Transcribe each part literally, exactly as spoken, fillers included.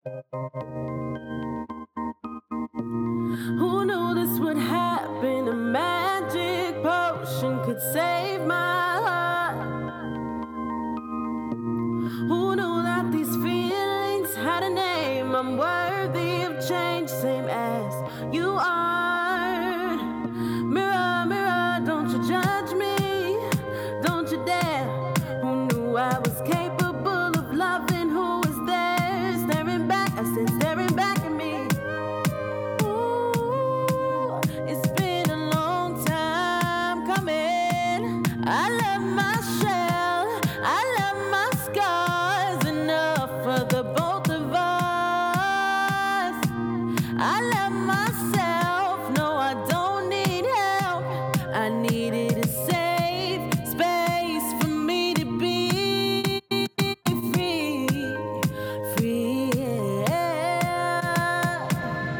Who knew this would happen? A magic potion could save my heart. Who knew that these feelings had a name? I'm worthy of change, same as you are. Mirror, mirror, don't you judge me, don't you dare. Who knew I was capable of loving who was there? Staring back, I said staring back at me. Ooh, it's been a long time coming. I love my shell, I love my scars, enough for the both of us. I love myself, no, I don't need help. I needed a safe space for me to be free, free. Yeah.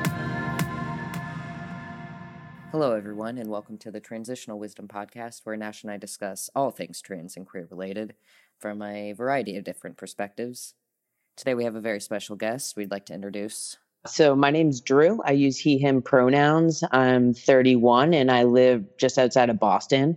Hello, everyone, and welcome to the Transitional Wisdom Podcast, where Nash and I discuss all things trans and queer related from a variety of different perspectives. Today, we have a very special guest we'd like to introduce. So my name's Drew. I use he, him pronouns. I'm thirty-one and I live just outside of Boston.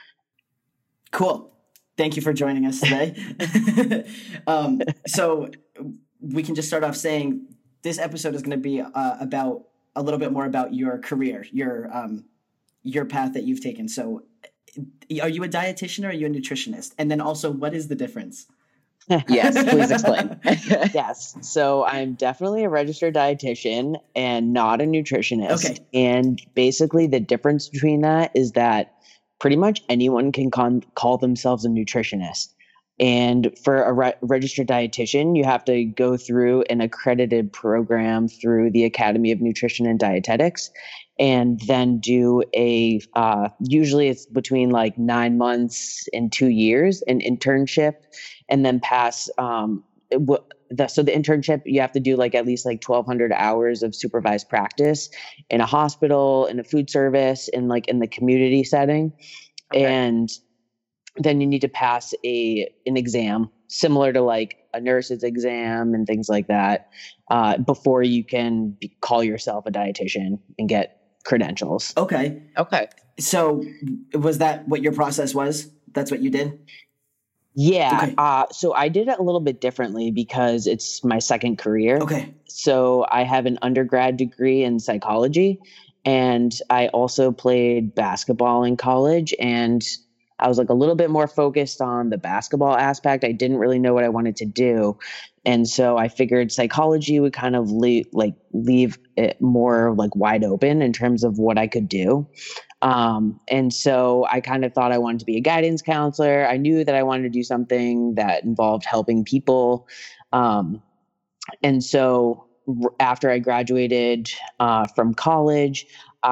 Cool. Thank you for joining us today. um, so we can just start off saying this episode is going to be uh, about a little bit more about your career, your um, your path that you've taken. So are you a dietitian or are you a nutritionist? And then also, what is the difference? Yes, please explain. Yes. So I'm definitely a registered dietitian and not a nutritionist. Okay. And basically the difference between that is that pretty much anyone can con- call themselves a nutritionist. And for a re- registered dietitian, you have to go through an accredited program through the Academy of Nutrition and Dietetics, and then do a, uh, usually it's between like nine months and two years, an internship, and then pass, um, w- the, so the internship, you have to do like at least like twelve hundred hours of supervised practice in a hospital, in a food service, in like in the community setting. Okay. And then you need to pass a an exam similar to like a nurse's exam and things like that uh, before you can be, call yourself a dietitian and get credentials. Okay. Okay. So was that what your process was? That's what you did? Yeah. Okay. Uh, so I did it a little bit differently because it's my second career. Okay. So I have an undergrad degree in psychology, and I also played basketball in college, and I was like a little bit more focused on the basketball aspect. I didn't really know what I wanted to do. And so I figured psychology would kind of leave, like leave it more like wide open in terms of what I could do. Um, and so I kind of thought I wanted to be a guidance counselor. I knew that I wanted to do something that involved helping people. Um, and so r- after I graduated uh, from college,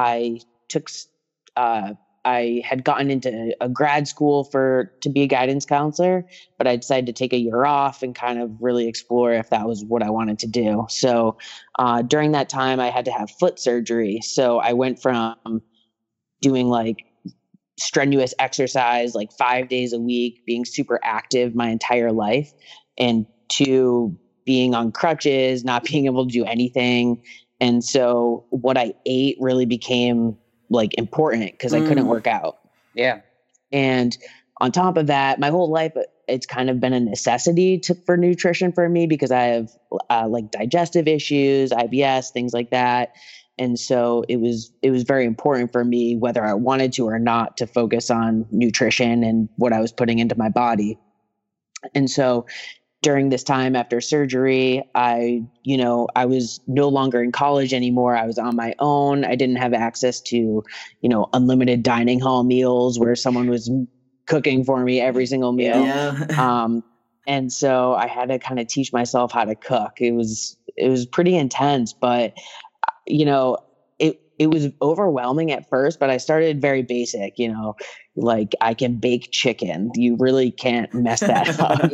I took s- uh, I had gotten into a grad school for to be a guidance counselor, but I decided to take a year off and kind of really explore if that was what I wanted to do. So uh, during that time, I had to have foot surgery. So I went from doing like strenuous exercise, like five days a week, being super active my entire life, and to being on crutches, not being able to do anything. And so what I ate really became like important because I couldn't Mm. work out. Yeah. And on top of that, my whole life, it's kind of been a necessity to, for nutrition for me because I have uh, like digestive issues, I B S, things like that. And so it was, it was very important for me, whether I wanted to or not, to focus on nutrition and what I was putting into my body. And so during this time after surgery, I, you know, I was no longer in college anymore. I was on my own. I didn't have access to, you know, unlimited dining hall meals where someone was cooking for me every single meal. Yeah. Um, and so I had to kind of teach myself how to cook. It was, it was pretty intense, but you know, it, it was overwhelming at first, but I started very basic, you know, like I can bake chicken. You really can't mess that up.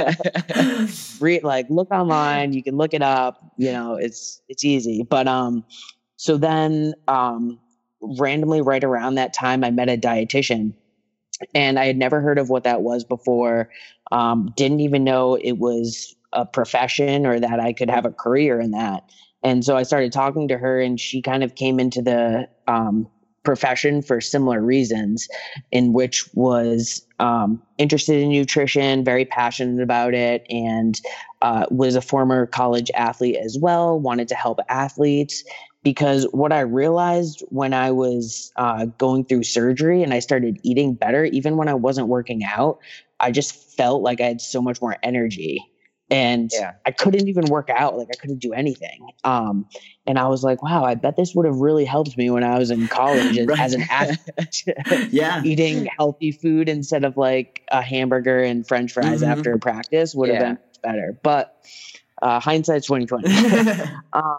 Yeah. Re- like look online, you can look it up, you know, it's, it's easy. But, um, so then, um, randomly right around that time, I met a dietitian, and I had never heard of what that was before. Um, didn't even know it was a profession or that I could have a career in that. And so I started talking to her, and she kind of came into the um, profession for similar reasons, in which was um, interested in nutrition, very passionate about it, and uh, was a former college athlete as well, wanted to help athletes. Because what I realized when I was uh, going through surgery and I started eating better, even when I wasn't working out, I just felt like I had so much more energy. And Yeah. I couldn't even work out. Like I couldn't do anything. Um, and I was like, wow, I bet this would have really helped me when I was in college as, Right. as an athlete, Yeah. eating healthy food instead of like a hamburger and French fries Mhm. after practice would have Yeah. been better. But uh, hindsight's twenty twenty. um,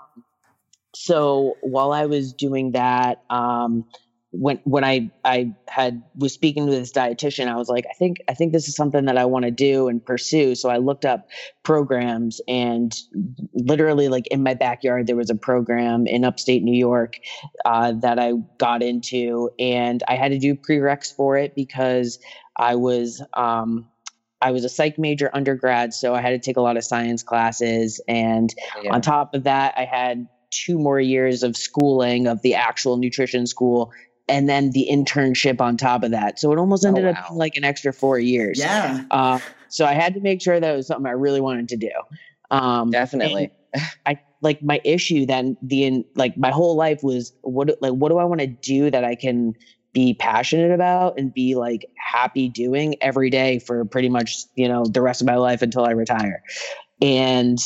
so while I was doing that, um, when when I I had was speaking to this dietitian, I was like, I think I think this is something that I want to do and pursue. So I looked up programs, and literally, like in my backyard, there was a program in upstate New York uh, that I got into, and I had to do prereqs for it because I was um, I was a psych major undergrad, so I had to take a lot of science classes, and Yeah. on top of that, I had two more years of schooling of the actual nutrition school, and then the internship on top of that. So it almost Oh, ended up wow. being like an extra four years. Yeah. Uh, so I had to make sure that it was something I really wanted to do. Um, Definitely. and I like my issue then the in like my whole life was what like what do I want to do that I can be passionate about and be like happy doing every day for pretty much, you know, the rest of my life until I retire. And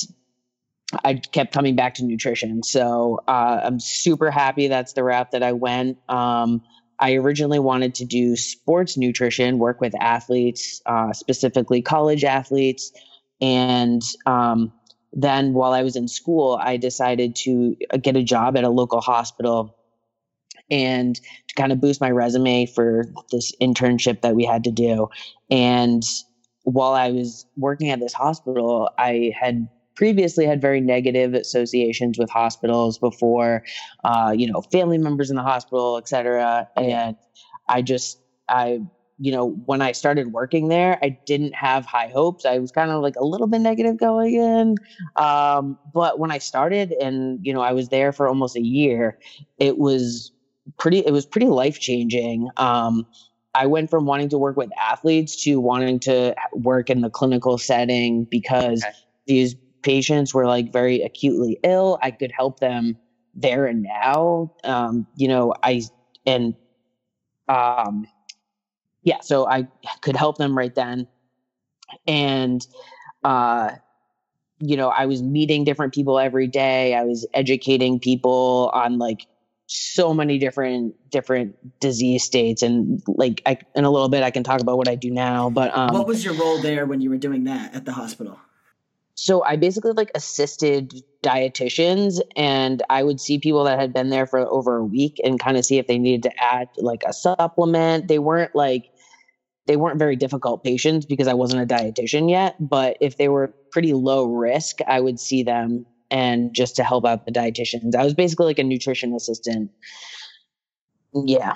I kept coming back to nutrition. So uh, I'm super happy that's the route that I went. Um, I originally wanted to do sports nutrition, work with athletes, uh, specifically college athletes. And um, then while I was in school, I decided to get a job at a local hospital and to kind of boost my resume for this internship that we had to do. And while I was working at this hospital, I had previously had very negative associations with hospitals before, uh, you know, family members in the hospital, et cetera. And I just, I, you know, when I started working there, I didn't have high hopes. I was kind of like a little bit negative going in. Um, but when I started and, you know, I was there for almost a year, it was pretty, it was pretty life changing. Um, I went from wanting to work with athletes to wanting to work in the clinical setting because Okay. these patients were like very acutely ill. I could help them there and now. Um, you know, I, and, um, yeah, so I could help them right then. And, uh, you know, I was meeting different people every day. I was educating people on like so many different different disease states, and like I, in a little bit I can talk about what I do now. But um, What was your role there when you were doing that at the hospital? so I basically like assisted dietitians, and I would see people that had been there for over a week and kind of see if they needed to add like a supplement. They weren't like they weren't very difficult patients because I wasn't a dietitian yet, but if they were pretty low risk, I would see them and just to help out the dietitians. I was basically like a nutrition assistant. Yeah.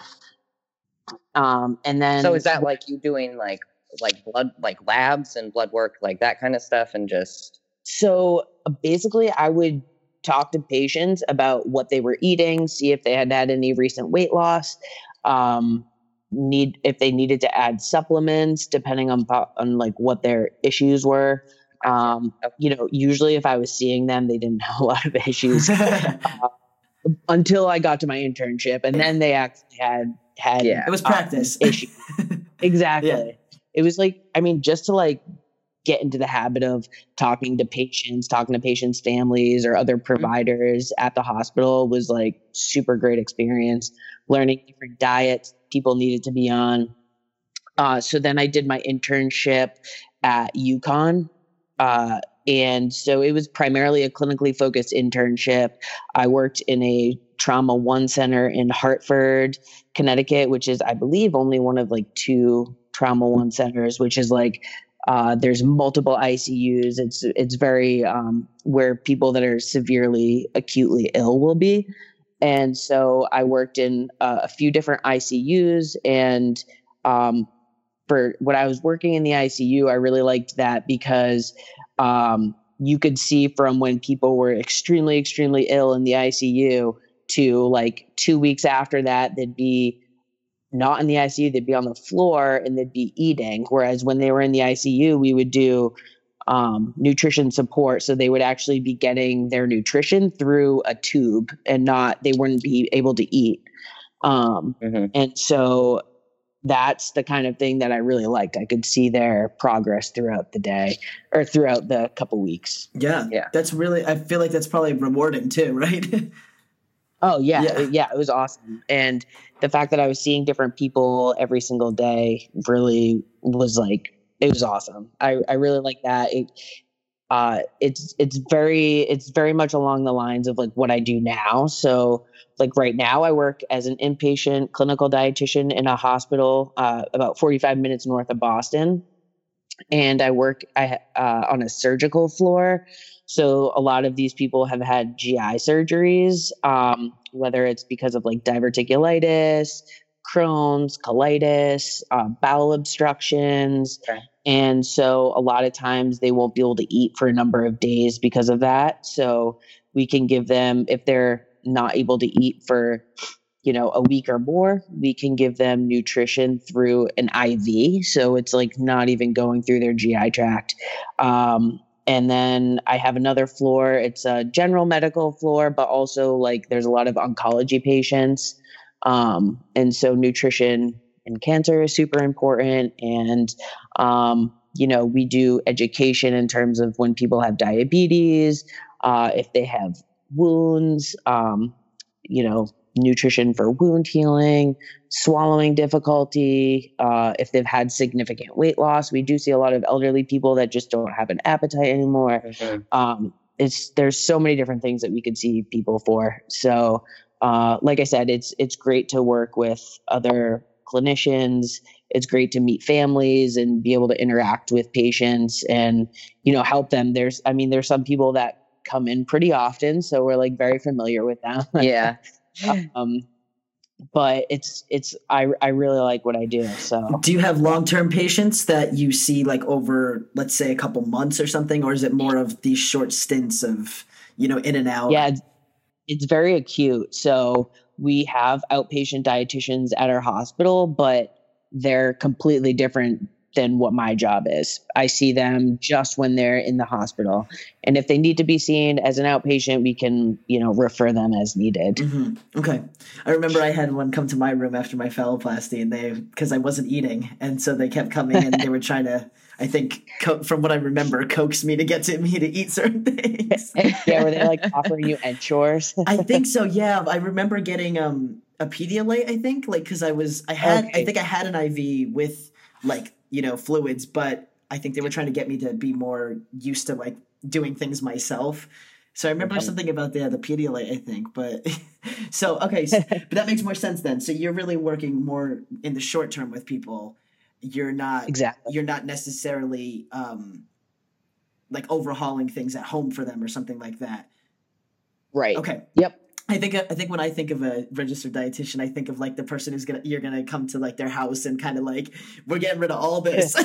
Um, and then So is that like you doing like like blood like labs and blood work, like that kind of stuff, and just So basically, I would talk to patients about what they were eating, see if they had had any recent weight loss, um, need if they needed to add supplements, depending on po- on like what their issues were. Um, you know, usually if I was seeing them, they didn't have a lot of issues uh, until I got to my internship, and then they actually had had Yeah. It was practice. um, issues. Exactly. Yeah. It was like, I mean, just to like get into the habit of talking to patients, talking to patients' families or other providers at the hospital was like super great experience. Learning different diets people needed to be on. Uh, so then I did my internship at UConn. Uh, and so it was primarily a clinically focused internship. I worked in a trauma one center in Hartford, Connecticut, which is, I believe, only one of like two trauma one centers, which is like uh, there's multiple I C Us. It's it's very um, where people that are severely acutely ill will be. And so I worked in uh, a few different I C Us, and um, for when I was working in the I C U, I really liked that because um, you could see from when people were extremely, extremely ill in the I C U to like two weeks after that, they'd be not in the I C U, they'd be on the floor and they'd be eating. Whereas when they were in the I C U, we would do um, nutrition support. So they would actually be getting their nutrition through a tube and not, they wouldn't be able to eat. Um, Mhm. And so that's the kind of thing that I really liked. I could see their progress throughout the day or throughout the couple weeks. Yeah, Yeah. that's really. I feel like that's probably rewarding too, right? Oh yeah, Yeah. yeah. yeah, it was awesome. And the fact that I was seeing different people every single day really was like, it was awesome. I, I really like that. It, uh, it's, it's very, it's very much along the lines of like what I do now. So like right now I work as an inpatient clinical dietitian in a hospital, uh, about forty-five minutes north of Boston. And I work I, uh, on a surgical floor. So a lot of these people have had G I surgeries, um, whether it's because of like diverticulitis, Crohn's, colitis, uh, bowel obstructions. Okay. And so a lot of times they won't be able to eat for a number of days because of that. So we can give them, if they're not able to eat for you know, a week or more, we can give them nutrition through an I V. So it's like not even going through their G I tract. Um, and then I have another floor. It's a general medical floor, but also like there's a lot of oncology patients. Um, and so nutrition and cancer is super important. And, um, you know, we do education in terms of when people have diabetes, uh, if they have wounds, um, you know, nutrition for wound healing, swallowing difficulty, uh, if they've had significant weight loss. We do see a lot of elderly people that just don't have an appetite anymore. Mhm. Um, it's there's so many different things that we could see people for. So, uh, like I said, it's it's great to work with other clinicians. It's great to meet families and be able to interact with patients and you know help them. There's, I mean, there's some people that come in pretty often, so we're like very familiar with them. Yeah. um, but it's it's I I really like what I do. So Do you have long-term patients that you see like over, let's say, a couple months or something, or is it more of these short stints of, you know, in and out? yeah, it's, it's very acute. So we have outpatient dietitians at our hospital, but they're completely different than what my job is. I see them just when they're in the hospital. And if they need to be seen as an outpatient, we can, you know, refer them as needed. Mm-hmm. Okay. I remember I had one come to my room after my phalloplasty, and they, because I wasn't eating, and so they kept coming and they were trying to, I think, co- from what I remember, coax me to get to me to eat certain things. Yeah, were they like offering you Ensures? I think so. Yeah, I remember getting um a Pedialyte. I think like because I was I had Okay. I think I had an I V with like you know fluids, but I think they were trying to get me to be more used to like doing things myself. So I remember Okay. something about the the Pedialyte, I think. But so okay, so, but that makes more sense then. So you're really working more in the short term with people. You're not Exactly. you're not necessarily um like overhauling things at home for them or something like that. Right. Okay. Yep. I think I think when I think of a registered dietitian, I think of like the person who's gonna you're gonna come to like their house and kind of like we're getting rid of all this.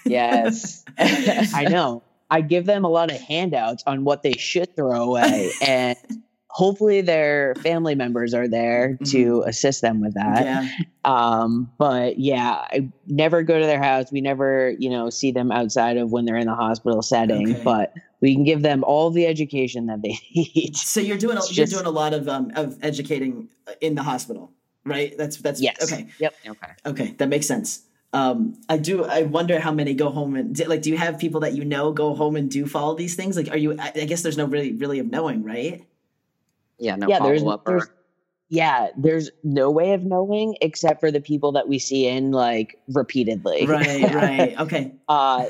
Yes. I know. I give them a lot of handouts on what they should throw away, and hopefully their family members are there to assist them with that. Yeah. Um, but yeah, I never go to their house. We never, you know, see them outside of when they're in the hospital setting, Okay. but we can give them all the education that they need. So you're doing a, It's you're just- doing a lot of um of educating in the hospital, right? That's that's Yes. okay. Yep. Okay. Okay, that makes sense. Um, I do. I wonder how many go home and do, like. Do you have people that you know go home and do follow these things? Like, are you? I, I guess there's no really, really of knowing, right? Yeah, no Yeah, there's- follow up there's- or Yeah, there's no way of knowing except for the people that we see in like repeatedly. Right, right. Okay. Uh,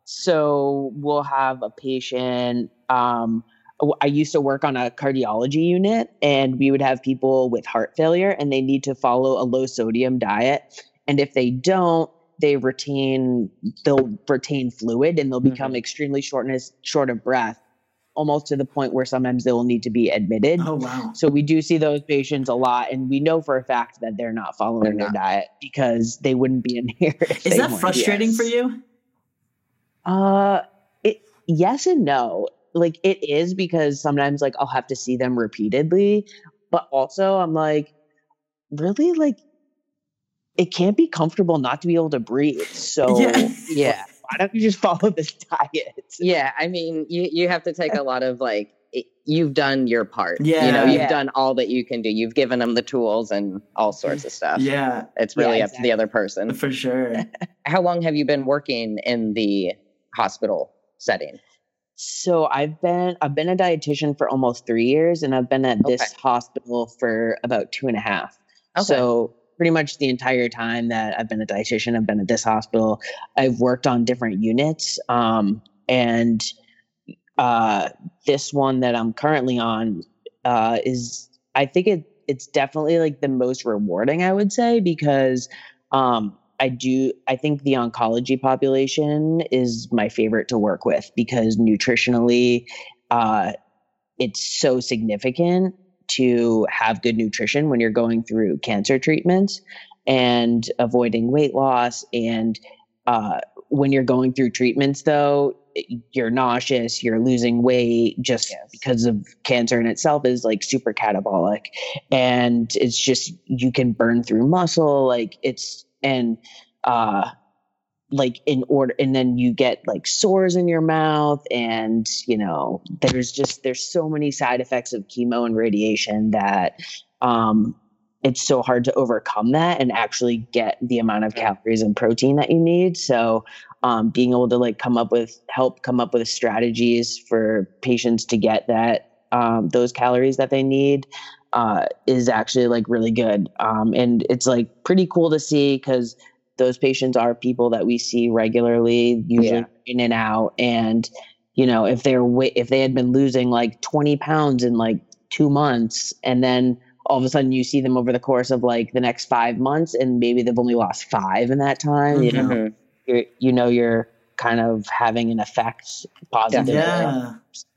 so we'll have a patient. Um, w- I used to work on a cardiology unit, and we would have people with heart failure, and they need to follow a low sodium diet. And if they don't, they retain they'll retain fluid, and they'll become Mhm. extremely shortness short of breath, almost to the point where sometimes they will need to be admitted. Oh wow. So we do see those patients a lot, and we know for a fact that they're not following They're their not. diet because they wouldn't be in here. if Is they that weren't. frustrating Yes. for you? Uh, it, yes and no. like it is, because sometimes like I'll have to see them repeatedly, but also I'm like, really, like it can't be comfortable not to be able to breathe. So Yeah. Yeah. why don't you just follow this diet? Yeah. I mean, you, you have to take a lot of like, it- you've done your part. You Yeah. know, you've Yeah. done all that you can do. You've given them the tools and all sorts of stuff. Yeah, It's really Yeah, up to the other person. for sure. How long have you been working in the hospital setting? So I've been I've been a dietitian for almost three years, and I've been at this Okay. hospital for about two and a half. Okay. So pretty much the entire time that I've been a dietitian, I've been at this hospital. I've worked on different units, um, and uh, this one that I'm currently on uh, is I think it it's definitely like the most rewarding, I would say, because um, I do I think the oncology population is my favorite to work with, because nutritionally uh, it's so significant to have good nutrition when you're going through cancer treatments and avoiding weight loss. And uh, when you're going through treatments, though, you're nauseous, you're losing weight just Yes. because of cancer in itself is like super catabolic. And it's just, you can burn through muscle. Like it's, and, uh, like in order, and then you get like sores in your mouth, and you know there's just there's so many side effects of chemo and radiation that um it's so hard to overcome that and actually get the amount of calories and protein that you need. So um being able to like come up with help come up with strategies for patients to get that um those calories that they need uh is actually like really good. Um and it's like pretty cool to see, because those patients are people that we see regularly, usually Yeah. in and out. And, you know, if they're, if they had been losing like twenty pounds in like two months, and then all of a sudden you see them over the course of like the next five months, and maybe they've only lost five in that time, you know, Mhm. you're, you know, you're kind of having an effect positively. Yeah.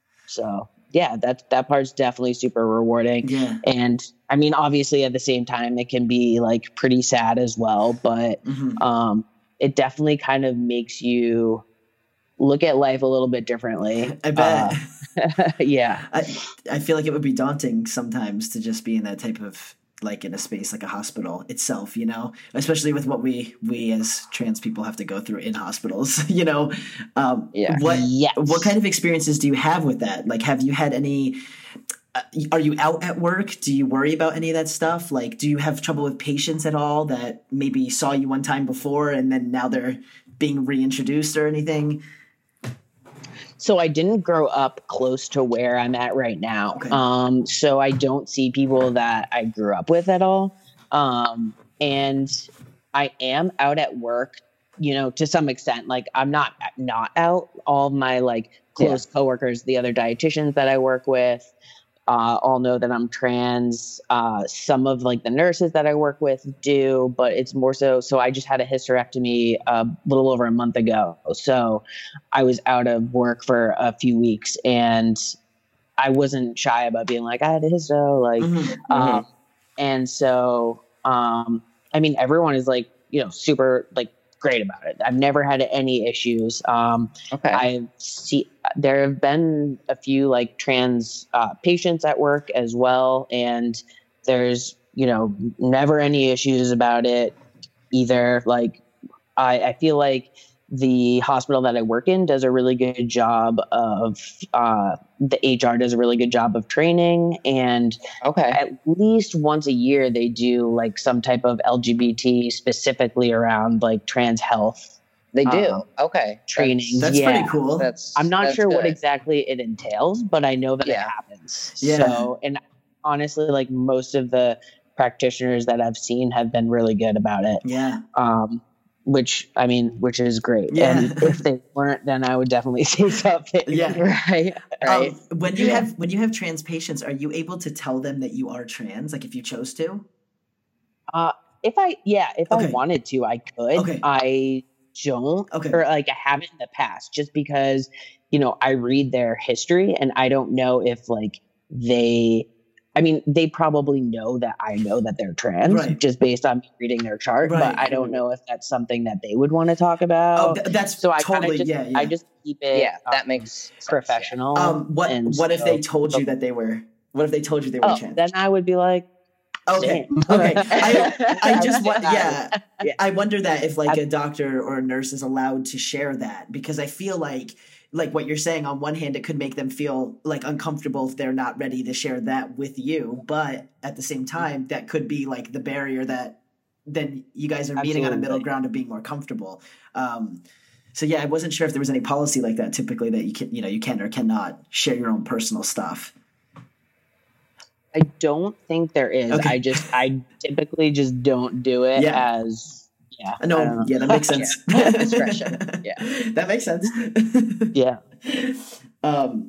So yeah, that, that part's definitely super rewarding. Yeah. And I mean, obviously at the same time, it can be like pretty sad as well, but Mhm. um, it definitely kind of makes you look at life a little bit differently. I bet. Uh, yeah. I I feel like it would be daunting sometimes to just be in that type of, like, in a space like a hospital itself, you know, especially with what we we as trans people have to go through in hospitals, you know. Um, Yeah. What Yes. what kind of experiences do you have with that? Like, have you had any? Uh, are you out at work? Do you worry about any of that stuff? Like, do you have trouble with patients at all that maybe saw you one time before and then now they're being reintroduced or anything? So I didn't grow up close to where I'm at right now. Okay. Um, so I don't see people that I grew up with at all. Um, and I am out at work, you know, to some extent. Like I'm not not out. All my like close coworkers, the other dietitians that I work with, uh, all know that I'm trans. Uh, some of like the nurses that I work with do, but it's more so. So I just had a hysterectomy a little over a month ago. So I was out of work for a few weeks, and I wasn't shy about being like, I had a histo, like, Mhm. um, and so, um, I mean, everyone is like, you know, super like great about it. I've never had any issues. Um, Okay. I've see there have been a few like trans uh, patients at work as well, and there's you know never any issues about it either. Like I, I feel like the hospital that I work in does a really good job of uh, the H R does a really good job of training, and Okay. at least once a year they do like some type of L G B T specifically around like trans health They do. um, Okay. training. That's yeah. pretty cool. That's. I'm not that's sure what good. exactly it entails, but I know that Yeah. it happens. Yeah. So, and honestly, like most of the practitioners that I've seen have been really good about it. Yeah. Um, which I mean, which is great. Yeah. And if they weren't, then I would definitely say something. Yeah. Right. Right. Um, when you Yeah. have when you have trans patients, are you able to tell them that you are trans? Like, if you chose to? Uh, if I, yeah, if Okay. I wanted to, I could. Okay. I don't, Okay. or like I haven't in the past, just because, you know, I read their history and I don't know if like they I mean, they probably know that I know that they're trans Right. just based on me reading their chart, Right. but I don't know if that's something that they would want to talk about. Oh, th- that's so I totally, kinda just, yeah, yeah. I just keep it Yeah, that um, makes sense, yeah. professional. Um, what and what if they so- told you that they were? What if they told you they were Oh, trans? then I would be like, Okay, same. okay. I I just want, yeah, Yeah. I wonder that if like I- a doctor or a nurse is allowed to share that, because I feel like like what you're saying, on one hand, it could make them feel like uncomfortable if they're not ready to share that with you, but at the same time, that could be like the barrier that then you guys are meeting on a middle Absolutely. ground of being more comfortable. Um, so yeah, I wasn't sure if there was any policy like that typically that you can, you know, you can or cannot share your own personal stuff. I don't think there is. Okay. I just, I typically just don't do it Yeah. as, yeah. I know, I don't know. yeah, that makes sense. Yeah, discretion. Yeah. That makes sense. Yeah. Um,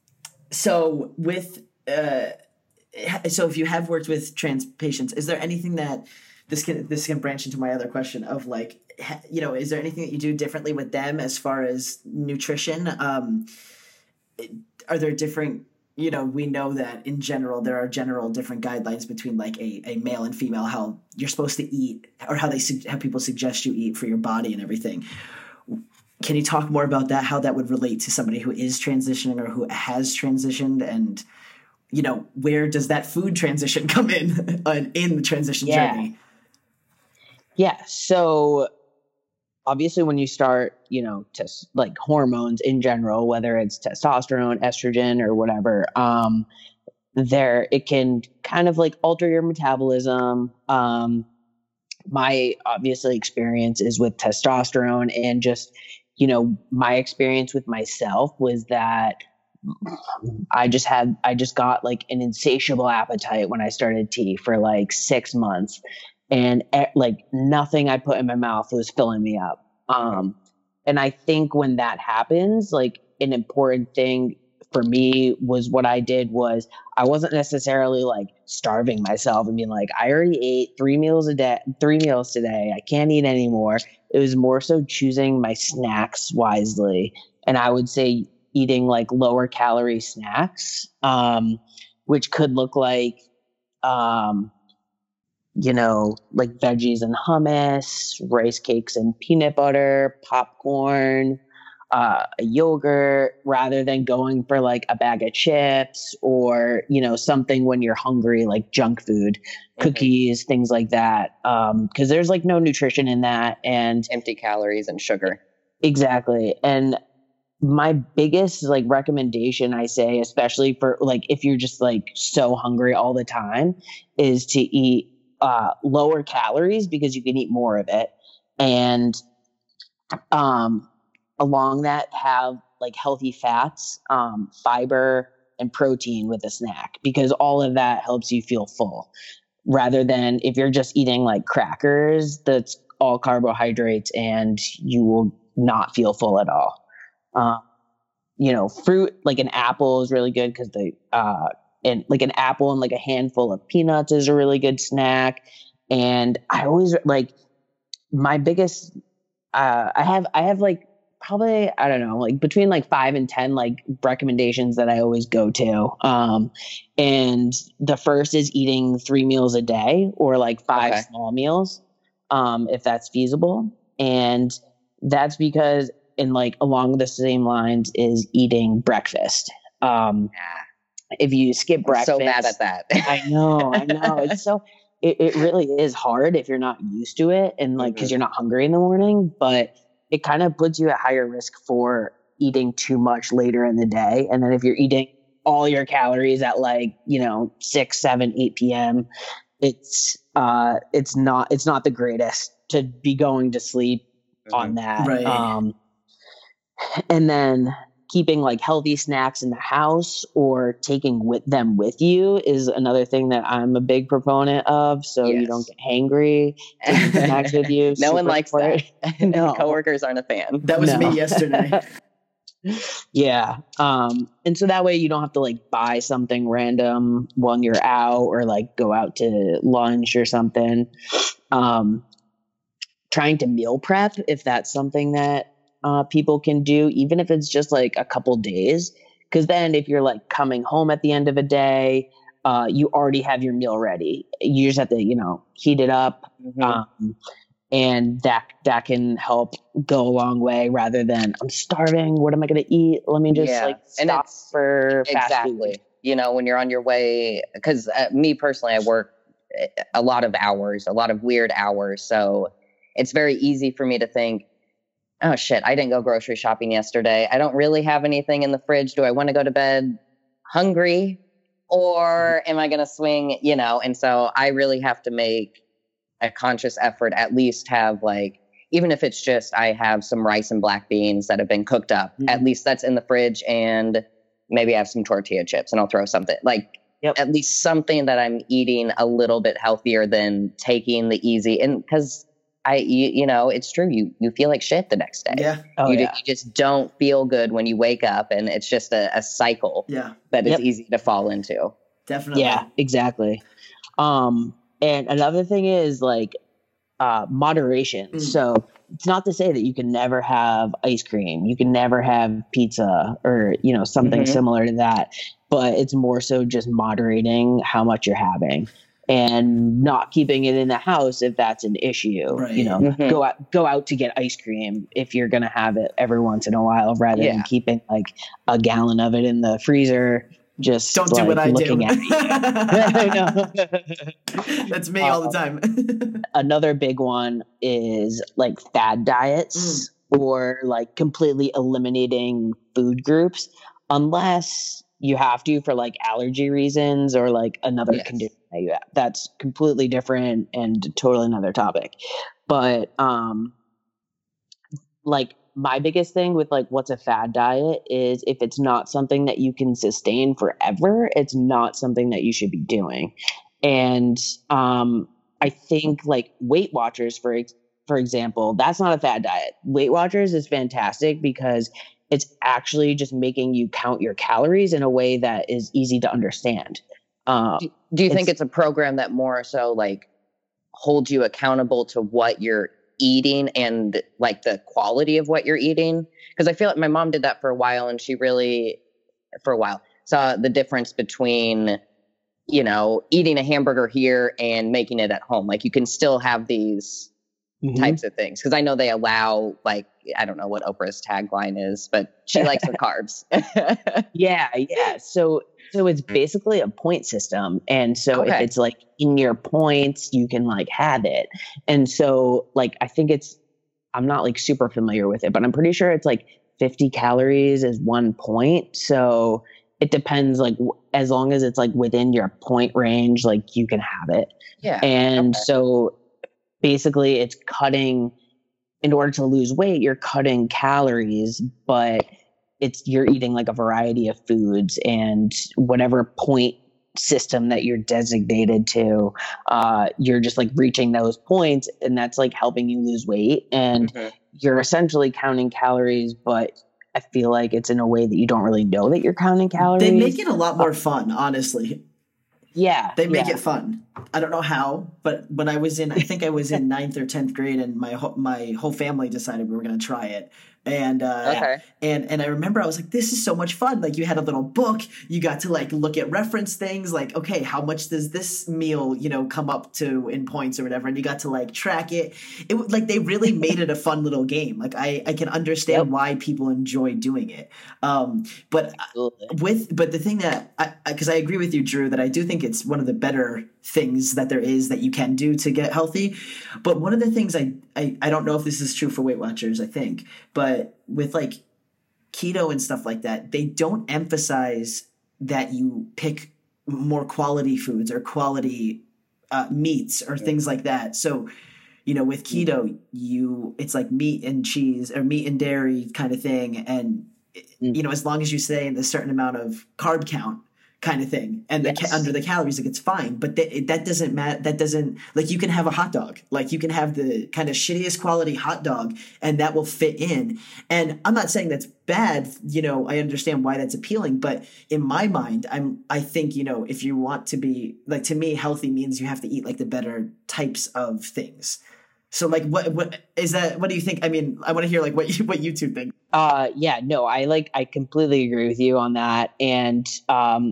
so with, uh, so if you have worked with trans patients, is there anything that this can, this can branch into my other question of like, ha- you know, is there anything that you do differently with them as far as nutrition? Um, are there different, you know, we know that in general, there are general different guidelines between like a, a male and female, how you're supposed to eat or how they, su- how people suggest you eat for your body and everything. Can you talk more about that, how that would relate to somebody who is transitioning or who has transitioned, and, you know, where does that food transition come in uh, in the transition Yeah. journey? Yeah. So obviously when you start, you know, tes- like hormones in general, whether it's testosterone, estrogen, or whatever, um, there, it can kind of like alter your metabolism. Um, my obviously experience is with testosterone, and just, you know, my experience with myself was that I just had, I just got like an insatiable appetite when I started tea for like six months. And eh, like nothing I put in my mouth was filling me up. Um, and I think when that happens, like an important thing for me was what I did was I wasn't necessarily like starving myself and being like, I already ate three meals a day, three meals today. I can't eat anymore. It was more so choosing my snacks wisely. And I would say eating like lower calorie snacks, um, which could look like, um, you know, like veggies and hummus, rice cakes and peanut butter, popcorn, uh, a yogurt, rather than going for like a bag of chips or, you know, something when you're hungry, like junk food, cookies, things like that. Um, cause there's like no nutrition in that. And Empty calories and sugar. exactly. And my biggest like recommendation, I say, especially for like, if you're just like so hungry all the time, is to eat uh, lower calories because you can eat more of it. And um, along that, have like healthy fats, um, fiber, and protein with a snack, because all of that helps you feel full, rather than if you're just eating like crackers, that's all carbohydrates and you will not feel full at all. Uh, you know, fruit, like an apple is really good because the, uh, and like an apple and like a handful of peanuts is a really good snack. And I always like my biggest, uh, I have, I have like probably, I don't know, like between like five and ten, like recommendations that I always go to. Um, and the first is eating three meals a day or like five Okay. small meals, um, if that's feasible. And that's because, and like along the same lines is eating breakfast. Um, if you skip I'm breakfast, so mad at that. I know, I know. It's so, it, it really is hard if you're not used to it and like, cause Mhm. you're not hungry in the morning, but it kind of puts you at higher risk for eating too much later in the day. And then if you're eating all your calories at like, you know, six, seven, eight p.m., it's, uh, it's not, it's not the greatest to be going to sleep on that. Right. Um, and then keeping like healthy snacks in the house or taking with them with you is another thing that I'm a big proponent of. So you Yes. don't get hangry. Taking snacks with you. No one super likes important. that. No. Coworkers aren't a fan. That was No. me yesterday. Yeah. Um, and so that way you don't have to like buy something random when you're out or like go out to lunch or something. Um, trying to meal prep, if that's something that uh, people can do, even if it's just like a couple days. Because then if you're like coming home at the end of a day, uh, you already have your meal ready. You just have to, you know, heat it up. Mhm. Um, and that that can help go a long way rather than I'm starving. What am I going to eat? Let me just Yeah. like And stop it's- for fast Exactly. food. You know, when you're on your way, because uh, me personally, I work a lot of hours, a lot of weird hours. So it's very easy for me to think, oh shit, I didn't go grocery shopping yesterday. I don't really have anything in the fridge. Do I want to go to bed hungry or am I going to swing, you know? And so I really have to make a conscious effort, at least have like, even if it's just I have some rice and black beans that have been cooked up, Mhm. at least that's in the fridge, and maybe I have some tortilla chips and I'll throw something like Yep. at least something that I'm eating a little bit healthier than taking the easy. And because I, you, you know, it's true. You, you feel like shit the next day. Yeah. Oh, you, yeah. you just don't feel good when you wake up, and it's just a, a cycle Yeah. that is Yep. easy to fall into. Definitely. Yeah, exactly. Um, and another thing is like uh, moderation. Mm. So it's not to say that you can never have ice cream, you can never have pizza, or you know something Mhm. similar to that. But it's more so just moderating how much you're having, and not keeping it in the house if that's an issue. Right. You know, Mhm. go out go out to get ice cream if you're gonna have it every once in a while, rather Yeah. than keeping like a gallon of it in the freezer. Just Don't do like, what I do. looking at you. I know. That's me all the time. Another big one is like fad diets or like completely eliminating food groups unless you have to for like allergy reasons or like another Yes. condition that you have. That's completely different and totally another topic. But um like my biggest thing with like what's a fad diet is if it's not something that you can sustain forever, it's not something that you should be doing. And um I think like Weight Watchers, for ex- for example, that's not a fad diet. Weight Watchers is fantastic because it's actually just making you count your calories in a way that is easy to understand. Uh, Do, do you think It's- it's a program that more so like holds you accountable to what you're eating and like the quality of what you're eating? Because I feel like my mom did that for a while, and she really, for a while, saw the difference between, you know, eating a hamburger here and making it at home. Like you can still have these Mhm. types of things. Because I know they allow, like, I don't know what Oprah's tagline is, but she likes her carbs. Yeah, yeah. So so it's basically a point system. And so if Okay. it's like in your points, you can like have it. And so like I think it's I'm not like super familiar with it, but I'm pretty sure it's like fifty calories is one point. So it depends like w- as long as it's like within your point range, like you can have it. Yeah. And okay. so basically it's cutting in order to lose weight, you're cutting calories, but it's you're eating like a variety of foods and whatever point system that you're designated to, uh, you're just like reaching those points, and that's like helping you lose weight. And Mhm. you're essentially counting calories, but I feel like it's in a way that you don't really know that you're counting calories. They make it a lot more fun, honestly. Yeah, They make yeah. it fun. I don't know how, but when I was in, I think I was in ninth or tenth grade, and my ho- my whole family decided we were going to try it. And uh, Okay. and and I remember I was like, this is so much fun. Like you had a little book, you got to like look at reference things, like okay, how much does this meal you know come up to in points or whatever, and you got to like track it. It was like they really made it a fun little game. Like I I can understand Yep. why people enjoy doing it. Um, but Absolutely. with but the thing that I because I, I agree with you, Drew, that I do think it's one of the better things that there is that you can do to get healthy. But one of the things I, I I don't know if this is true for Weight Watchers, I think, but with like keto and stuff like that, they don't emphasize that you pick more quality foods or quality uh, meats or things like that. So you know, with keto, you it's like meat and cheese or meat and dairy kind of thing, and you know, as long as you stay in a certain amount of carb count kind of thing and the Yes. ca- under the calories, like it's fine, but that, that doesn't matter. That doesn't like you can have a hot dog, like you can have the kind of shittiest quality hot dog and that will fit in. And I'm not saying that's bad. You know, I understand why that's appealing, but in my mind, I'm, I think, you know, if you want to be like, to me, healthy means you have to eat like the better types of things. So like, what, what is that? What do you think? I mean, I want to hear like what you, what you two think. Uh, yeah, no, I like, I completely agree with you on that. And, um,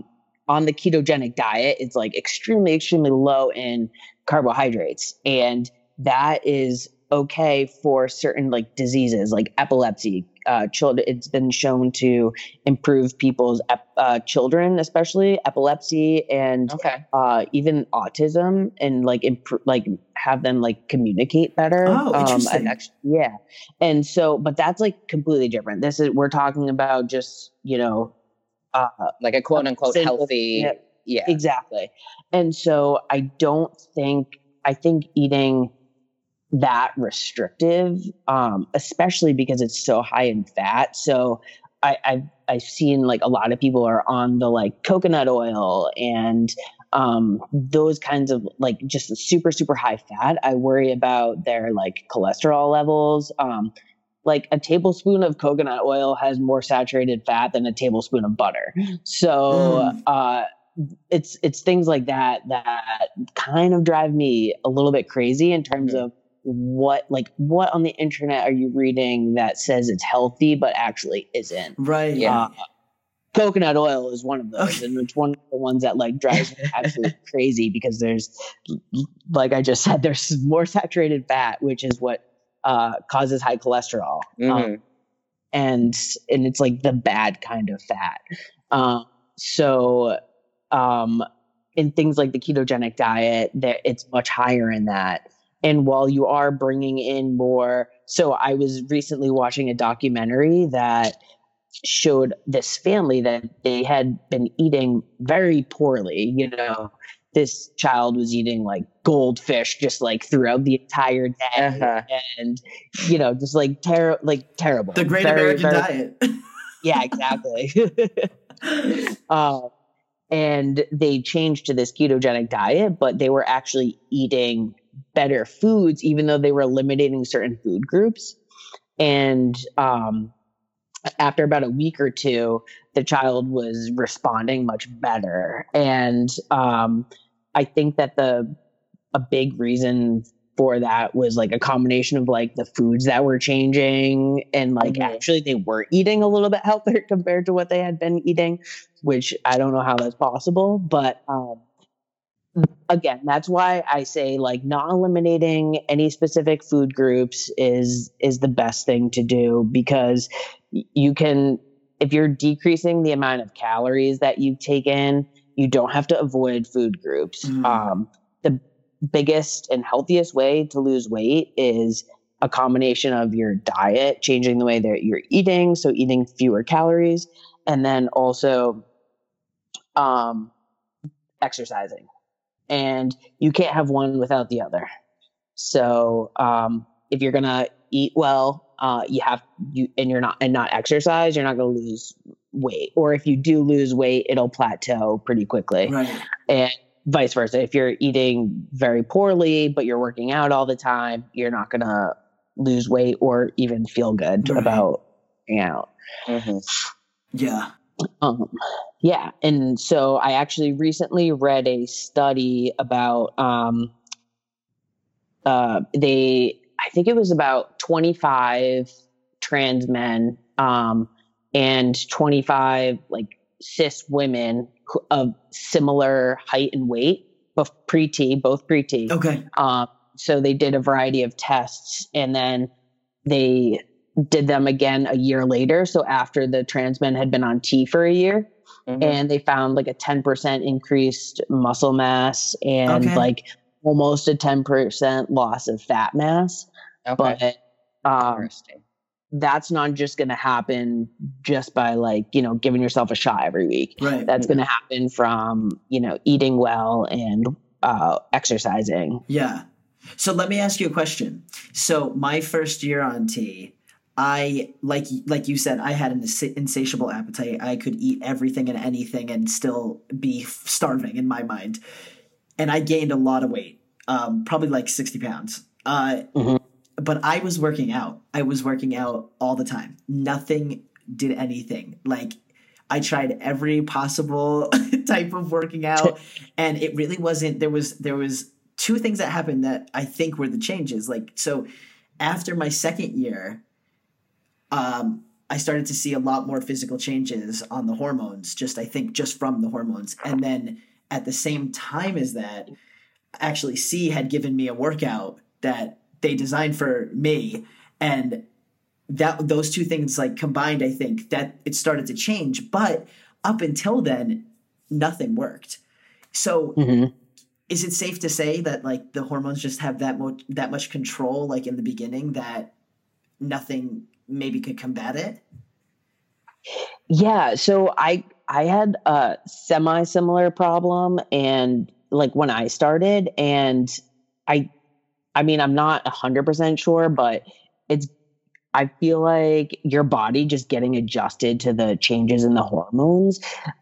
on the ketogenic diet, it's like extremely, extremely low in carbohydrates. And that is okay for certain like diseases like epilepsy. Uh, children, it's been shown to improve people's ep- uh, children, especially epilepsy and Okay. uh, even autism, and like improve, like have them like communicate better. Oh, interesting. Um, and actually, yeah. And so, but that's like completely different. This is we're talking about just you know, uh, Like a quote unquote single- healthy. yeah, Yeah. exactly. And so I don't think I think eating that restrictive, um, especially because it's so high in fat. So I, I've I've seen like a lot of people are on the like coconut oil and um, those kinds of like just super super high fat. I worry about their like cholesterol levels. Um, like a tablespoon of coconut oil has more saturated fat than a tablespoon of butter. So Mm. uh, it's it's things like that that kind of drive me a little bit crazy in terms Mhm. of what like what on the internet are you reading that says it's healthy but actually isn't. Right. Yeah. Uh, coconut oil is one of those, Okay. and it's one of the ones that like drives me absolutely crazy because there's, like I just said, there's more saturated fat, which is what uh, causes high cholesterol, Mhm. um, and and it's like the bad kind of fat. Um, so, um, in things like the ketogenic diet, that it's much higher in that. And while you are bringing in more, so I was recently watching a documentary that showed this family that they had been eating very poorly. You know, this child was eating like goldfish just like throughout the entire day, Uh-huh. and you know, just like ter- like terrible. The Great Very, American very- Diet. Yeah, exactly. uh, and they changed to this ketogenic diet, but they were actually eating better foods, even though they were eliminating certain food groups. And um, after about a week or two, the child was responding much better. And um, I think that the a big reason for that was like a combination of like the foods that were changing, and like Mhm. actually they were eating a little bit healthier compared to what they had been eating, which I don't know how that's possible. But um, again, that's why I say like not eliminating any specific food groups is is the best thing to do, because y- you can, if you're decreasing the amount of calories that you take in, you don't have to avoid food groups. Mhm. Um, the biggest and healthiest way to lose weight is a combination of your diet, changing the way that you're eating, so eating fewer calories, and then also um, exercising. And you can't have one without the other. So um, if you're gonna eat well, uh, you have you and you're not and not exercise, you're not gonna lose weight. Or if you do lose weight, it'll plateau pretty quickly. Right. And vice versa. If you're eating very poorly but you're working out all the time, you're not gonna lose weight or even feel good Right. about working out. Mhm. Yeah. Um, yeah, and so I actually recently read a study about um, uh, they. I think it was about twenty-five trans men um, and twenty-five like cis women who, of similar height and weight, both pre-T, both pre-T. Okay. Um, so they did a variety of tests, and then they did them again a year later. So after the trans men had been on T for a year, Mhm. and they found like a ten percent increased muscle mass and Okay. like almost a ten percent loss of fat mass. Okay. But um, Interesting. that's not just going to happen just by like, you know, giving yourself a shot every week. Right. That's going to happen from, you know, eating well and uh, exercising. Yeah. So let me ask you a question. So my first year on T, I like like you said, I had an ins- insatiable appetite. I could eat everything and anything and still be f- starving in my mind, and I gained a lot of weight, um, probably like sixty pounds. Uh, Mhm. But I was working out. I was working out all the time. Nothing did anything. Like I tried every possible type of working out, and it really wasn't. There was there was two things that happened that I think were the changes. Like so, after my second year. Um, I started to see a lot more physical changes on the hormones, just I think just from the hormones. And then at the same time as that, actually C had given me a workout that they designed for me. And that those two things like combined, I think that it started to change. But up until then, nothing worked. So mm-hmm. is it safe to say that like the hormones just have that much, that much control, like in the beginning, that nothing maybe could combat it? Yeah. So I, I had a semi-similar problem, and like when I started, and I, I mean, I'm not a hundred percent sure, but it's, I feel like your body just getting adjusted to the changes in the hormones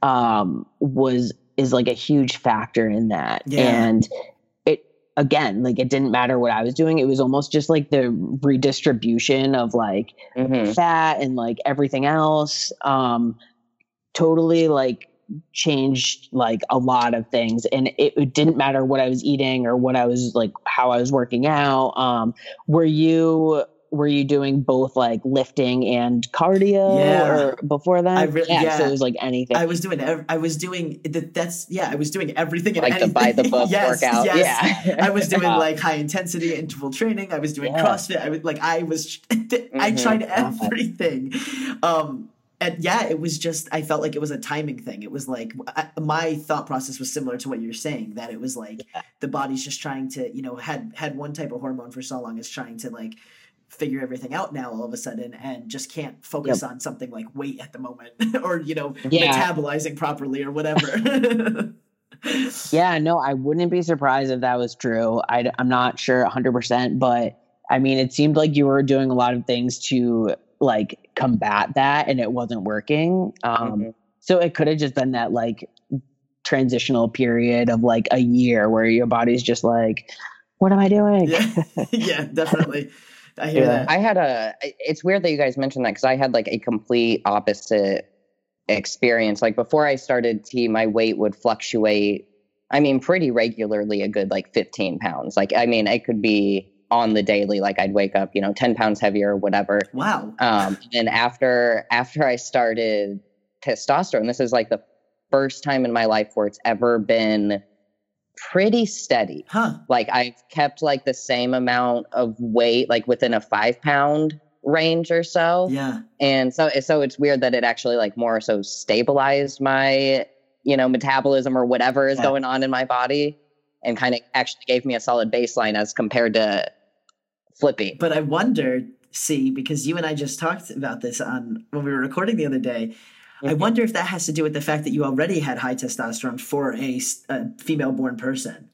um, was, is like a huge factor in that. Yeah. And it, again, like it didn't matter what I was doing. It was almost just like the redistribution of like mm-hmm. fat and like everything else. Um, totally like changed like a lot of things, and it, it didn't matter what I was eating or what I was like, how I was working out. Um, were you, were you doing both like lifting and cardio yeah. or before then? I re- yeah, yeah. So it was like anything. I was doing, ev- I was doing the, that's, yeah, I was doing everything. And like anything. the by the book yes, workout. Yes. Yeah. I was doing like high intensity interval training. I was doing yeah. CrossFit. I was like, I was, mm-hmm. I tried everything. Um, And yeah, it was just, I felt like it was a timing thing. It was like, I, my thought process was similar to what you're saying, that it was like yeah. the body's just trying to, you know, had, had one type of hormone for so long, is trying to like figure everything out now all of a sudden, and just can't focus yep. on something like weight at the moment or, you know, yeah. metabolizing properly or whatever. Yeah, no, I wouldn't be surprised if that was true. I, I'm not sure one hundred percent, but I mean, it seemed like you were doing a lot of things to like combat that, and it wasn't working. Um, mm-hmm. So it could have just been that like transitional period of like a year where your body's just like, what am I doing? Yeah, yeah, definitely. I hear yeah. that. I had a, it's weird that you guys mentioned that, because I had like a complete opposite experience. Like before I started T, my weight would fluctuate, I mean, pretty regularly, a good like fifteen pounds. Like, I mean, it could be on the daily, like I'd wake up, you know, ten pounds heavier or whatever. Wow. Um, and after, after I started testosterone, this is like the first time in my life where it's ever been pretty steady. Huh. Like I've kept like the same amount of weight, like within a five pound range or so. Yeah. And so, so it's weird that it actually like more so stabilized my, you know, metabolism or whatever is yeah. going on in my body, and kind of actually gave me a solid baseline as compared to Flippy. But I wondered, see, because you and I just talked about this on when we were recording the other day, mm-hmm. I wonder if that has to do with the fact that you already had high testosterone for a, a female-born person.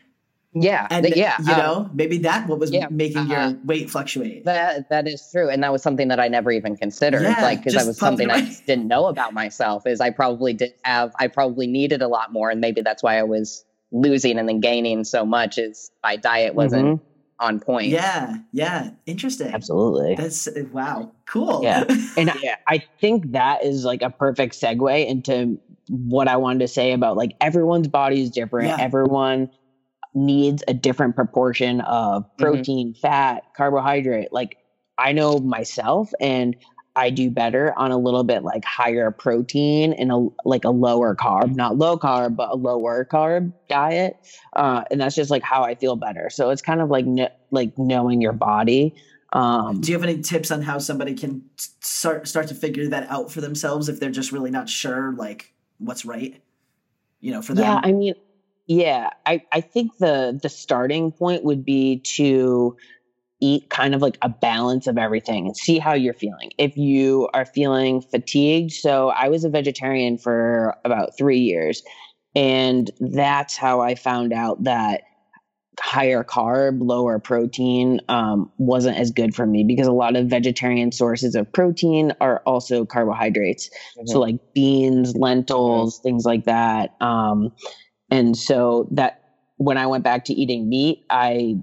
Yeah, and the, yeah, you um, know, maybe that what was yeah, making uh, your weight fluctuate. That that is true, and that was something that I never even considered. Yeah, like because that was something I just didn't know about myself. Is I probably did have, I probably needed a lot more, and maybe that's why I was losing and then gaining so much. Is my diet wasn't mm-hmm. on point. Yeah, yeah, interesting. Absolutely. That's wow, cool. Yeah, and yeah. I, I think that is like a perfect segue into what I wanted to say about like everyone's body is different. Yeah. Everyone needs a different proportion of protein, mm-hmm. fat, carbohydrate. Like I know myself, and I do better on a little bit like higher protein and a like a lower carb, not low carb, but a lower carb diet. Uh, and that's just like how I feel better. So it's kind of like kn- like knowing your body. Um, do you have any tips on how somebody can start start to figure that out for themselves if they're just really not sure like what's right? You know, for them. Yeah, I mean. Yeah, I, I think the the starting point would be to eat kind of like a balance of everything and see how you're feeling. If you are feeling fatigued, so I was a vegetarian for about three years, and that's how I found out that higher carb, lower protein um, wasn't as good for me, because a lot of vegetarian sources of protein are also carbohydrates. Mm-hmm. So like beans, lentils, mm-hmm. things like that. Um, And so that when I went back to eating meat, I,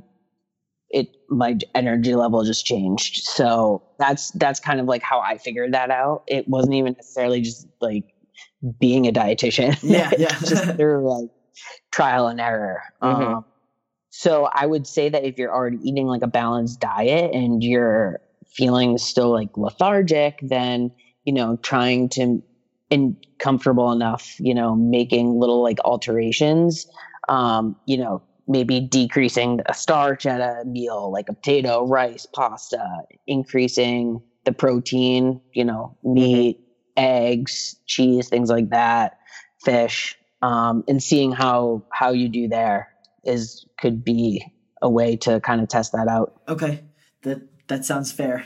it, my energy level just changed. So that's, that's kind of like how I figured that out. It wasn't even necessarily just like being a dietitian. Yeah. Yeah. Just through like trial and error. Mm-hmm. Um, so I would say that if you're already eating like a balanced diet and you're feeling still like lethargic, then, you know, trying to, and comfortable enough, you know, making little like alterations, um, you know, maybe decreasing a starch at a meal, like a potato, rice, pasta, increasing the protein, you know, meat, mm-hmm. eggs, cheese, things like that, fish, um, and seeing how, how you do there is, could be a way to kind of test that out. Okay. That, that sounds fair.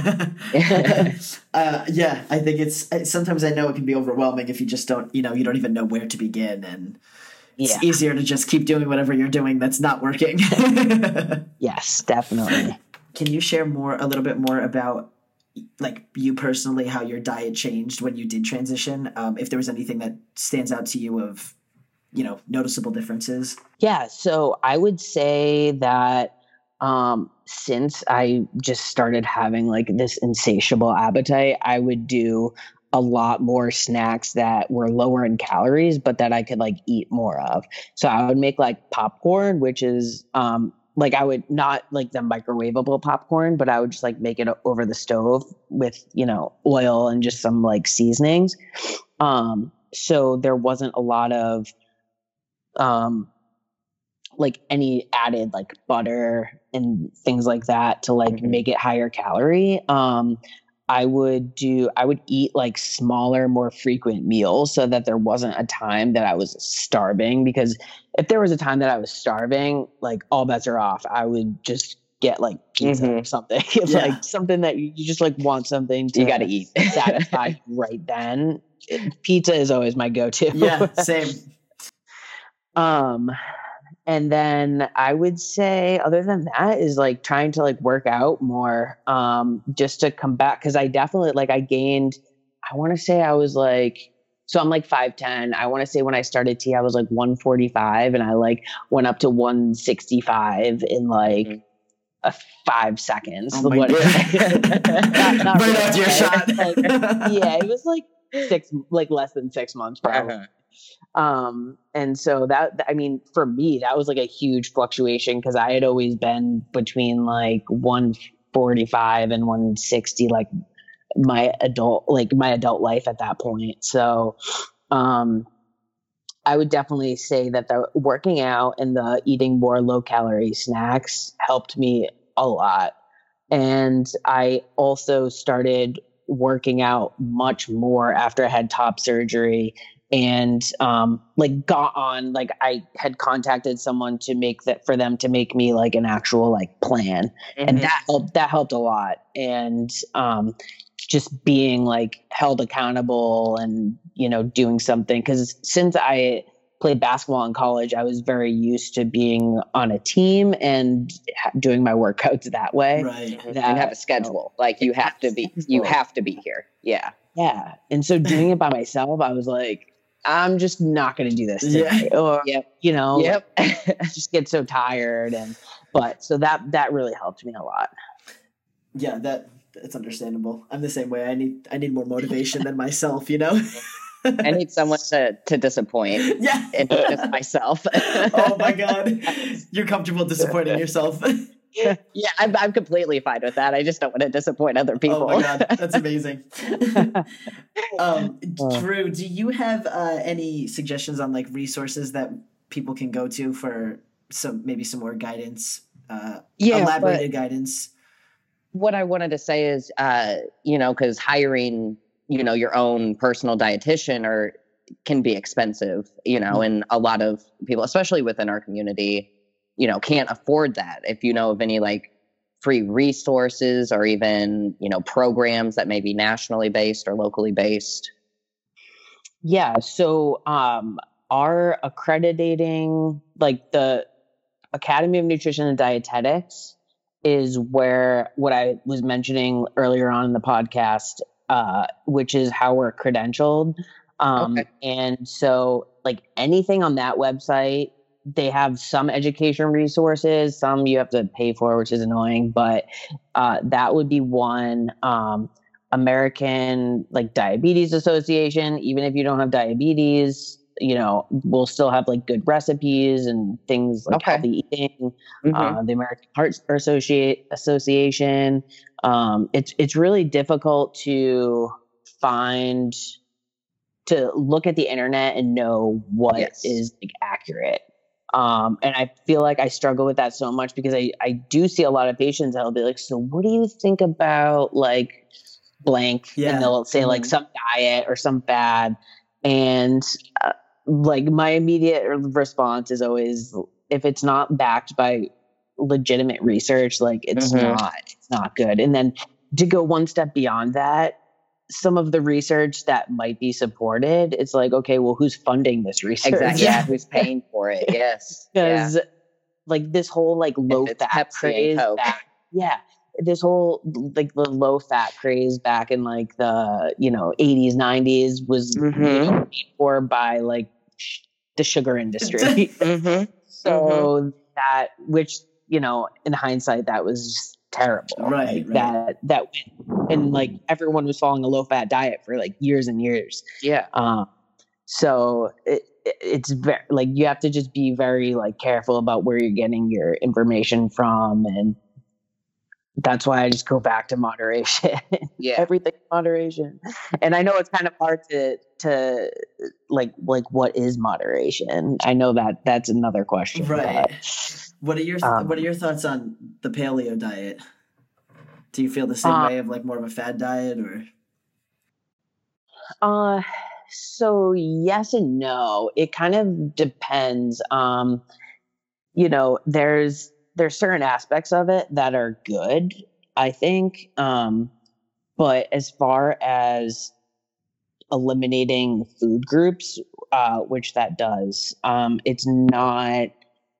uh, yeah, I think it's, sometimes I know it can be overwhelming if you just don't, you know, you don't even know where to begin, and it's yeah. easier to just keep doing whatever you're doing that's not working. Yes, definitely. Can you share more, a little bit more about like you personally, how your diet changed when you did transition? Um, if there was anything that stands out to you of, you know, noticeable differences? Yeah. So I would say that um, since I just started having like this insatiable appetite, I would do a lot more snacks that were lower in calories, but that I could like eat more of. So I would make like popcorn, which is um, like, I would not like the microwavable popcorn, but I would just like make it over the stove with, you know, oil and just some like seasonings. Um, so there wasn't a lot of um, like any added like butter and things like that to like mm-hmm. make it higher calorie. Um, I would do, I would eat like smaller, more frequent meals so that there wasn't a time that I was starving, because if there was a time that I was starving, like all bets are off. I would just get like pizza mm-hmm. or something. It's yeah. like something that you, you just like want something to you got to eat, satisfy right then. It, pizza is always my go-to. Yeah, same. um, And then I would say, other than that, is like trying to like work out more, um, just to combat. Cause I definitely like, I gained, I want to say I was like, so I'm like five ten. I want to say when I started T, I was like one forty-five, and I like went up to one sixty-five in like mm-hmm. a five seconds. Oh my God. not, not right really after your shot. Like, yeah, it was like six, like less than six months probably. Uh-huh. Um, and so that, I mean, for me, that was like a huge fluctuation, because I had always been between like one forty-five and one sixty, like my adult, like my adult life at that point. So, um, I would definitely say that the working out and the eating more low calorie snacks helped me a lot. And I also started working out much more after I had top surgery. And, um, like got on, like I had contacted someone to make that for them to make me like an actual like plan. Mm-hmm. And that helped, that helped a lot. And, um, just being like held accountable and, you know, doing something. Cause since I played basketball in college, I was very used to being on a team and ha- doing my workouts that way. Right. That, and have a schedule. You know, like you have to be, you have to be here. Yeah. Yeah. And so doing it by myself, I was like, I'm just not going to do this today. Yeah. Or, yep. you know, yep. I just get so tired. And, but so that, that really helped me a lot. Yeah, that it's understandable. I'm the same way. I need, I need more motivation than myself, you know? I need someone to, to disappoint. Yeah. And just myself. Oh my God. You're comfortable disappointing yourself. Yeah, I'm, I'm completely fine with that. I just don't want to disappoint other people. Oh my God, that's amazing. um, Drew, do you have uh, any suggestions on like resources that people can go to for some, maybe some more guidance, uh, yeah, elaborated guidance? What I wanted to say is, uh, you know, because hiring, you know, your own personal dietitian or can be expensive, you know, mm-hmm. and a lot of people, especially within our community, you know, can't afford that. If you know of any like free resources or even, you know, programs that may be nationally based or locally based. Yeah. So um, our accrediting, like the Academy of Nutrition and Dietetics is where what I was mentioning earlier on in the podcast, uh, which is how we're credentialed. Um, okay. And so like anything on that website, they have some education resources, some you have to pay for, which is annoying, but uh, that would be one. Um, American like Diabetes Association, even if you don't have diabetes, you know, we'll still have like good recipes and things like Okay. healthy eating. Mhm. Uh, the American Heart Associate Association. Um, it's it's really difficult to find to look at the internet and know what Yes. is like accurate. Um, and I feel like I struggle with that so much because I, I do see a lot of patients that'll be like, so what do you think about like blank? Yeah. And they'll say like Mhm. some diet or some fad. And uh, like my immediate response is always, if it's not backed by legitimate research, like it's Mhm. not, it's not good. And then to go one step beyond that, some of the research that might be supported, it's like, okay, well, who's funding this research? Exactly. Yeah, who's paying for it? Yes. Yeah. Because like this whole like low it's fat Pepsi and craze Coke. back, yeah, this whole like the low fat craze back in like the you know eighties, nineties was you Mhm. know, paid for by like sh- the sugar industry. Mhm. So that, which you know, in hindsight, that was just terrible. Right, Like, right. That that and like everyone was following a low fat diet for like years and years. Yeah. Um, so it, it, it's very like you have to just be very like careful about where you're getting your information from, and that's why I just go back to moderation. Yeah. Everything moderation. And I know it's kind of hard to to like like what is moderation? I know that that's another question. Right. but, What are your um, What are your thoughts on the paleo diet? Do you feel the same Uh, way of like more of a fad diet, or? Uh, so yes and no. It kind of depends. Um, you know, there's there's certain aspects of it that are good, I think. Um, but as far as eliminating food groups, uh, which that does, um, it's not.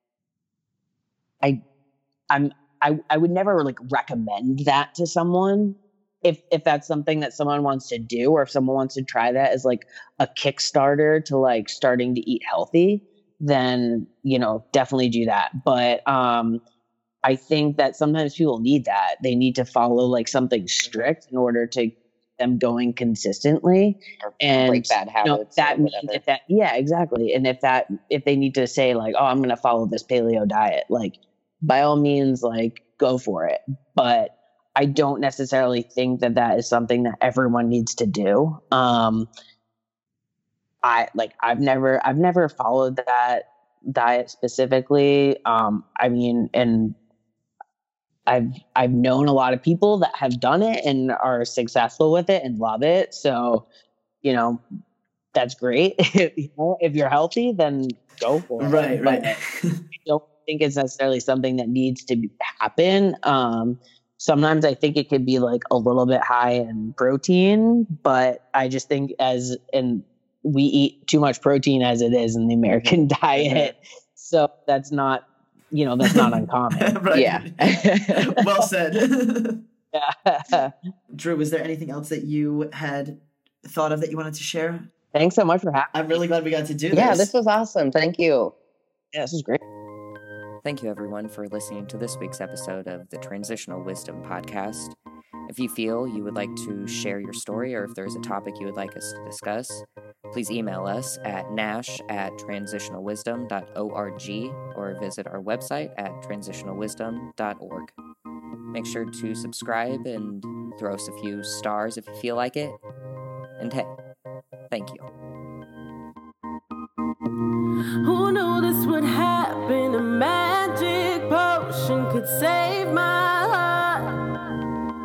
I, I'm I I would never like recommend that to someone. If if that's something that someone wants to do, or if someone wants to try that as like a Kickstarter to like starting to eat healthy, then you know definitely do that. But um, I think that sometimes people need that. They need to follow like something strict in order to get them going consistently. Or And break bad you know, habits. that or means whatever. if that yeah exactly. And if that if they need to say like, oh, I'm going to follow this paleo diet, like by all means, like go for it. But I don't necessarily think that that is something that everyone needs to do. Um, I like I've never I've never followed that diet specifically. Um, I mean, and I've I've known a lot of people that have done it and are successful with it and love it. So, you know, that's great. You know, if you're healthy, then go for it. Right, But right. I don't think it's necessarily something that needs to be- happen. Um, sometimes I think it could be like a little bit high in protein, but I just think as and we eat too much protein as it is in the American diet, so that's not you know that's not uncommon. Right. Yeah. Well said. Yeah. Drew, is there anything else that you had thought of that you wanted to share? Thanks so much for having I'm really glad we got to do Yeah, this. this was awesome. Thank you. me. This is great. Thank you, everyone, for listening to this week's episode of the Transitional Wisdom Podcast. If you feel you would like to share your story, or if there's a topic you would like us to discuss, please email us at nash at transitional wisdom dot org or visit our website at transitional wisdom dot org. Make sure to subscribe and throw us a few stars if you feel like it. And hey, thank you. Who knew this would happen? A magic potion could save my heart.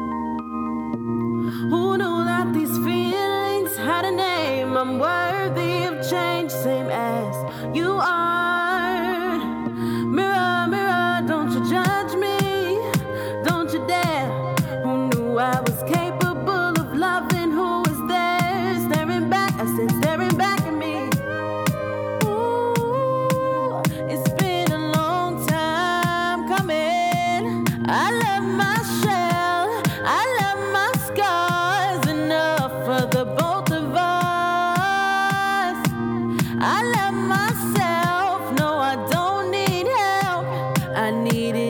Who knew that these feelings had a name? I'm worthy of change, same as you are. Mirror, mirror, don't you judge me, don't you dare. Who knew I was capable of loving? Who was there staring back? I said staring back at me. Ooh, it's been a long time coming. I love my shell, I love my scars, enough for the both of us. I love myself, no, I don't need help. I need it.